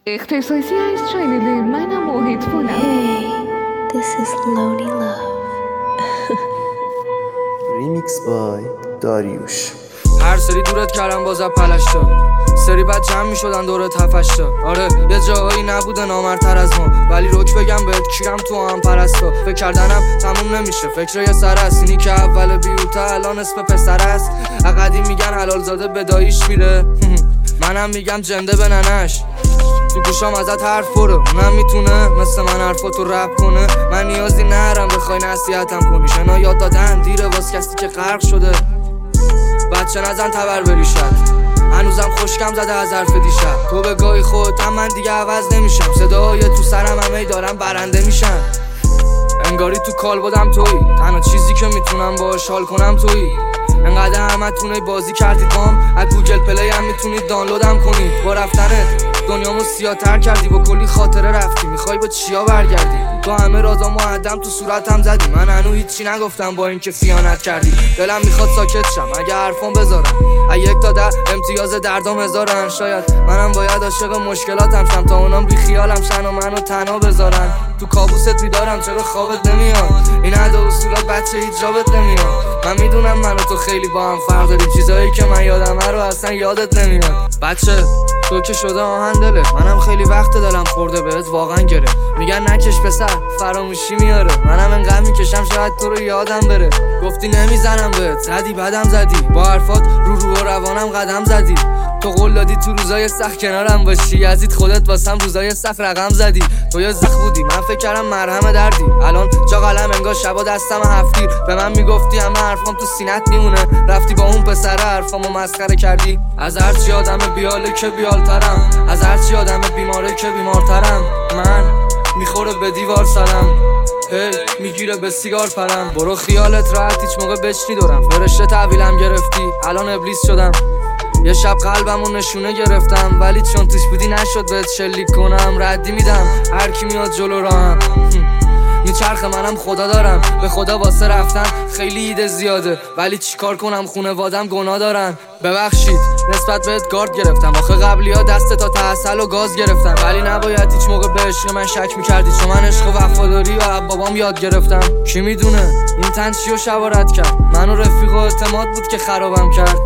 اختصاصی از چنل منم موهید فونم. Hey, this is Lonely Love. ریمیکس بای داریوش. هر سری دورت کردم بازم پلشتا، سری بعد جمع می شدن دورت هفشتا. آره یه جاهایی نبوده نامرتر از ما، ولی روک بگم بهت کیرم تو هم پرستا. فکر کردنم تموم نمیشه، فکر یه سر است. اینی که اول بیوتا الان اسم پسر است. اقدی میگن حلال زاده به داییش میره، منم میگم جنده به ننش. تو گوشام ازت حرف پره، اونم میتونه مثل من حرفاتو رپ کنه. من نیازی نرم بخوای نصیحتم کنی، شنا یاد دادن دیره واس کسی که غرق شده. بچه نزن تبر بریشد، هنوزم خوشکم زده از حرف دیشب. تو به گاهی خودم من دیگه عوض نمیشم، صداهای تو سرم همه دارم برنده میشن. انگاری تو کال بودم تویی، تنها چیزی که میتونم باش حال کنم تویی. انقدر همتونه بازی کردید بام، از گوگل پلی هم میتونید دانلودم کنید. با رفتنت دنیامو سیاه‌تر کردی، با کلی خاطره رفتی، میخوای با چیا برگردی؟ تو همه رازامو عدم تو صورتم زدی، من هنوز هیچی نگفتم با اینکه خیانت کردی. دلم میخواد ساکت شم اگه حرفام بذارم، از 1 تا 10 امتیاز دردام هزارن. شاید منم باید عاشق مشکلاتم شم تا اونام بی خیالم شن و منو تنها بذارن. تو کابوست بیدارم چرا خوابت نمیاد؟ این عدا اصولات بچه هیچ جابت نمیاد. من میدونم من و تو خیلی با هم فرق داریم، چیزایی که من یادمه رو اصلا یادت نمیاد. بچه تو که شده آهن دلت، منم خیلی وقت دلم خورده بهت واقعا گره. میگن نکش پسر فراموشی میاره، منم انقدر میکشم شاید تو رو یادم بره. گفتی نمیزنم بهت، زدی بعدم زدی، با حرفات رو و روانم قدم زدی. تو قول دادی تو روزای سخت کنارم باشی، یزید خودت واسم روزای سخت رقم زدی. تو یه زخم بودی من فکر کردم مرهم دردی، الان جا قلم انگار شبا دستم هفتیر. به من میگفتی همه حرفام تو سینت میمونه، رفتی با اون پسر حرفامو مسخره کردی. از هرچی آدم بیاله که بیالترم، از هرچی آدم بیماره که بیمارترم. من میخوره به دیوار سرم، هی میگیره به سیگار پرم. برو خیالت راحت هیچ موقع بچنی دورم، فرشته تحویلم گرفتی الان ابلیس شدم. یه شب قلبمو نشونه گرفتم، ولی چون توش بودی نشد بهت شلیک کنم. ردی میدم هر کی میاد جلو راهم، میچرخه منم خدا دارم. به خدا واسه رفتن خیلی ایده زیاده، ولی چیکار کنم خونوادم گناه دارن. ببخشید نسبت بهت گارد گرفتم، آخه قبلی ها دست تا تحصل و گاز گرفتم. ولی نباید هیچ موقع به عشق من شک میکردی، چون من عشق و وفاداری و بابام یاد گرفتم. کی میدونه این تن چیو شوارت کرد، من و رفیق و اعتماد بود که خرابم کرد.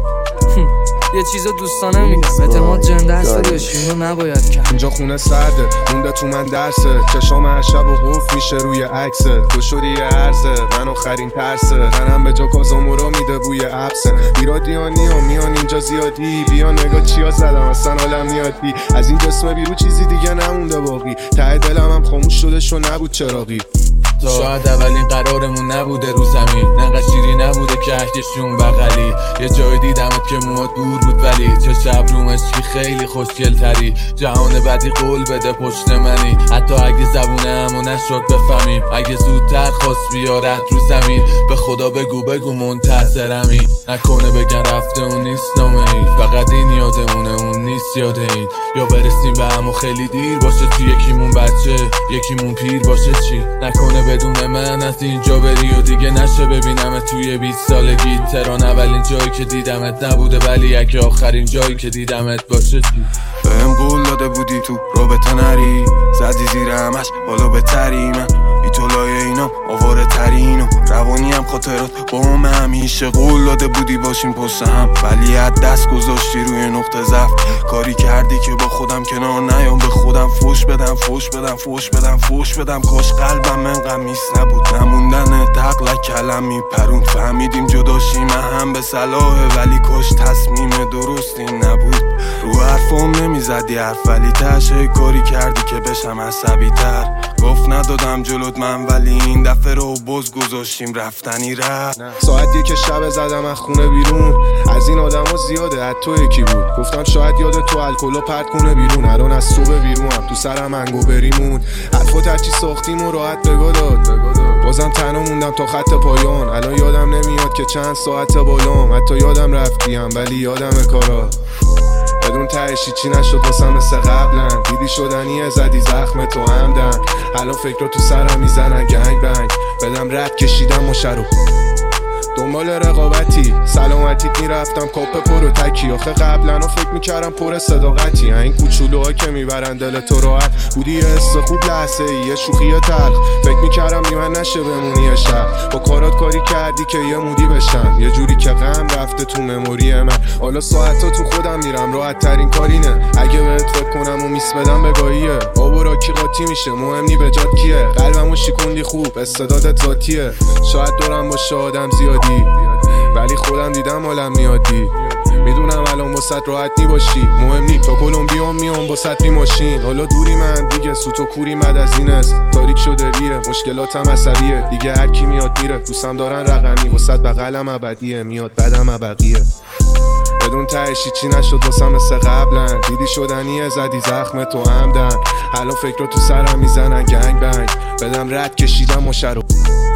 یه چیزو دوستانه میگم، اعتماد جنده است داداش، اینو نباید کرد. اینجا خونه سرده مونده تو من درسه، چشام هر شب و قفل میشه روی عکسه. تو شدی یه عرضه من آخرین ترسه، منم به جا کازامورا میده بوی عبسه. ایرادیانی و میان اینجا زیادی، بیا نگاه چیا زدم اصلا حالم میادی. از این جسم بیرو چیزی دیگه نمونده باقی، ته دلم هم خاموش شده شو نبود چراغی. شاید اولین قرارمون نبوده رو زمین، نقدر شیری نبوده که عشقشون بغلی. یه جای دیدمت که موات دور بود، ولی چه شب رومشکی خیلی خوشگل تری. جهان بدی قول بده پشت منی، حتی اگه زبونمو نشد بفهمیم. اگه زودتر خواست بیارت رو زمین، به خدا بگو منتظرمی. نکنه بگن رفته اون نیست نامه ای، فقط این یادمونه اون نیست یاد این. یا برسیم به هم و خیلی دیر باشه، تو یکیمون بچه یکیمون پیر باشه. چی نکنه بدون من از اینجا بری و دیگه نشه ببینم توی 20 سالگی. تهران اولین جایی که دیدمت نبوده، ولی اگه آخرین جایی که دیدمت باشه. چی بهم قول داده بودی تو رابطه نری، زدی زیر همش حالا بهتری. من بی تو لایه اینم آواره ترین و روانی هم خاطرات با هم همیشه. قول داده بودی باشیم پشت هم، ولی از دست گذاشتی روی نقطه ضعف. کاری کردی که با خودم کنار نیام، به خودم فوش بدم. کاش قلبم من غمیس نبود، نموندن تقلق کلمی پرون. فهمیدیم جداشیم هم به صلاحه، ولی کاش تصمیم درستی نبود. رو حرفم نمیزدی حرف، ولی تشه کاری کردی که بشم عصبی تر. گفت ندادم جلوت من، ولی این دفعه رو باز گذاشتیم رفتنی رفت. ساعت 1 شب زدم از خونه بیرون، از این آدم ها زیاده از تو یکی بود. گفتم شاید یاد تو الکلو پرت کنه بیرون، الان از صبح بیرونم تو سرم انگو بریمون. حرفات هرچی ساختیم و راحت بگا داد، بازم تنها موندم تا خط پایان. الان یادم نمیاد که چند ساعت بالام، حتی یادم رفتیم ولی یادم کارا. بدون تهشی چی نشد واسم مثل قبلا، دیدی شدنیه زدی زخم تو همدن. الان فکر رو تو سرم میزنن گنگ بنگ، بدم رد کشیدم و شروع دنبال رقابتی سلامتیت میرفتم کاپ پر و تکی. آخه قبلا فکر میکردم پر صداقتی، این کوچولوها که میبرن دل تو راحت. بودی یه حس خوب لحظه ای، یه شوخی تلخ، فکر میکردم میمن نشه بمونی یه شب. با کارات کاری کردی که یه مودی بشم، یه جوری که غم رفته تو مموری من. حالا ساعتا تو خودم میرم، راحت ترین کارینه اگه بهت فکر کنم و میس بدم بگاهیه. آب و راکی قاطی میشه، مهم نی به جات کیه. قلبمو شکوندی خوب، استعدادت ذاتیه. شاید دورم باشه آدم زیادی، ولی خودم دیدم حالم میادی. میدونم الان واسط راحت نی باشی، مهم نی تا کلمبیا میام واسط بی ماشین. حالا دوری من دیگه، سوت و کوری مد از این است. تاریک شده ریه، مشکلاتم عصبیه. دیگه هر کی میاد میره، دوستم دارن رقمی. واسط بغلم ابدیه، میاد بعدم ابقیه. بدون تهشی چی نشد واسم مثل قبلا. دیدی شدنیه، زدی زخم تو همدن. الان فکر رو تو سرم میزنن گنگ بنگ. بدم رد کشیدم و شرو